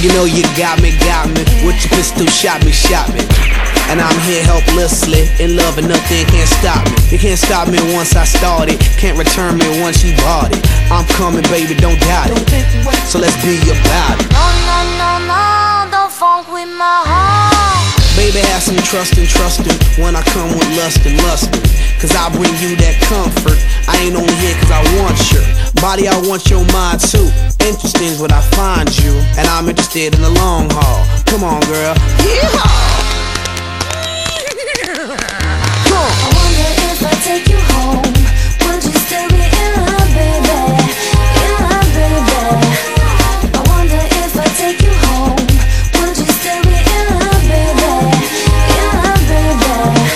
you know you got me. With your pistol, shot me. And I'm here helplessly, in love and nothing can't stop me. You can't stop me once I started, can't return me once you bought it. I'm coming, baby, don't doubt it. So let's be about it. No, don't funk with my heart. Baby, have some trust and when I come with lust and lustin'. Cause I bring you that comfort. I ain't only here cause I want your body, I want your mind too. Interesting is what I find you, and I'm interested in the long haul. Come on, girl. Yeehaw! I wonder if I take you home, would you still be in love, baby? In love, baby. I wonder if I take you home, would you still be in love, baby? In love, baby.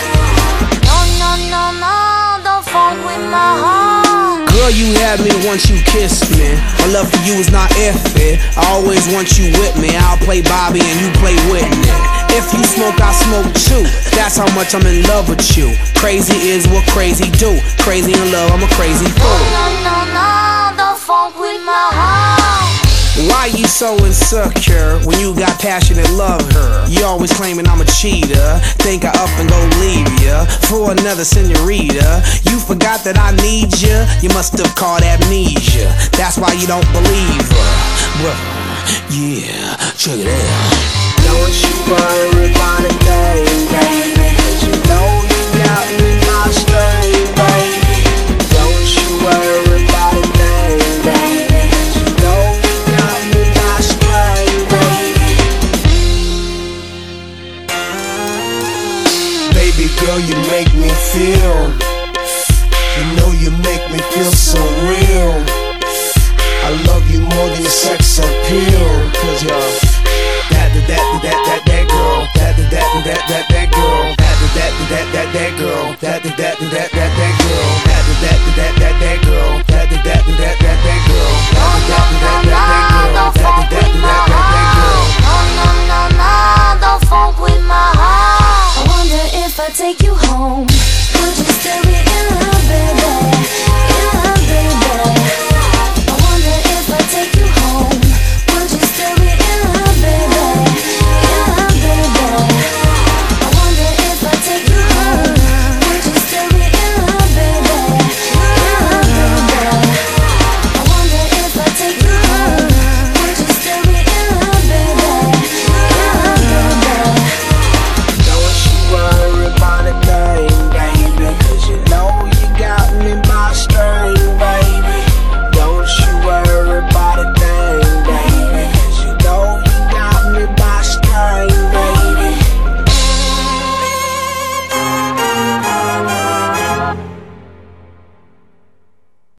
No, don't funk with my heart. Girl, you had me once you kissed me. My love for you is not iffy. I always want you with me. I'll play Bobby and you play Whitney. If you smoke, I smoke too. That's how much I'm in love with you. Crazy is what crazy do. Crazy in love, I'm a crazy fool. No, don't funk with my heart. Why you so insecure when you got passionate love her? You always claiming I'm a cheater. Think I up and go leave ya for another senorita. You forgot that I need ya. You must have caught amnesia. That's why you don't believe her. Well, yeah, check it out. Don't you worry about a thing, baby. 'Cause you know you got me my string, baby. Don't you worry about a thing, baby. 'Cause you know you got me my string, baby. Baby girl, you make me feel. You know you make me feel so real. I love you more than your sex appeal. 'Cause you're that girl, that girl, that girl, that girl.